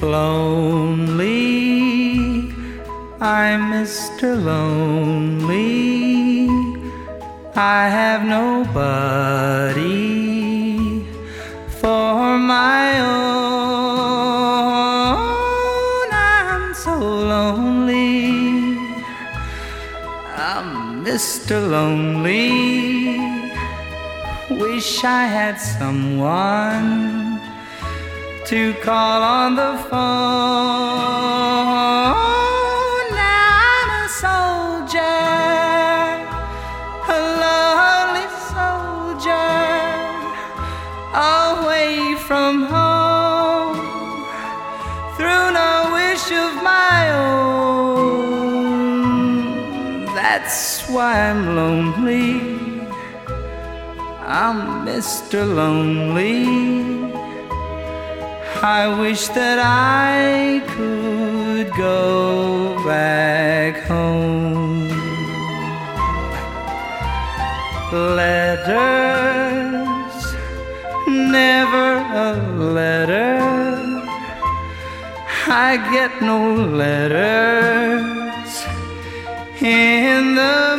Lonely, I'm Mr. Lonely. I have nobody for my own. I'm so lonely. I'm Mr. Lonely. Wish I had someone to call on the phone. Now I'm a soldier, a lonely soldier, away from home, through no wish of my own. That's why I'm lonely. I'm Mr. Lonely. I wish that I could go back home. Letters, never a letter. I get no letters in the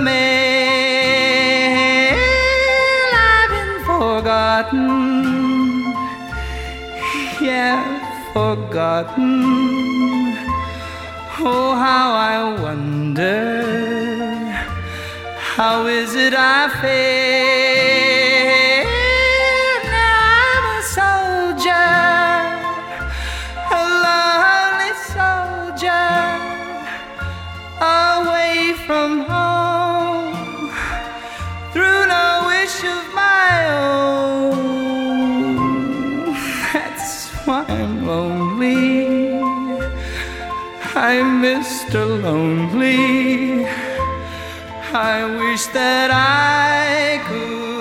mail. I've been forgotten, yeah, forgotten. Oh, how I wonder, how is it I fail? Now I'm a soldier, a lonely soldier, away from home, through no wish of my own. That's why I'm lonely. I'm Mr. Lonely. I wish that I could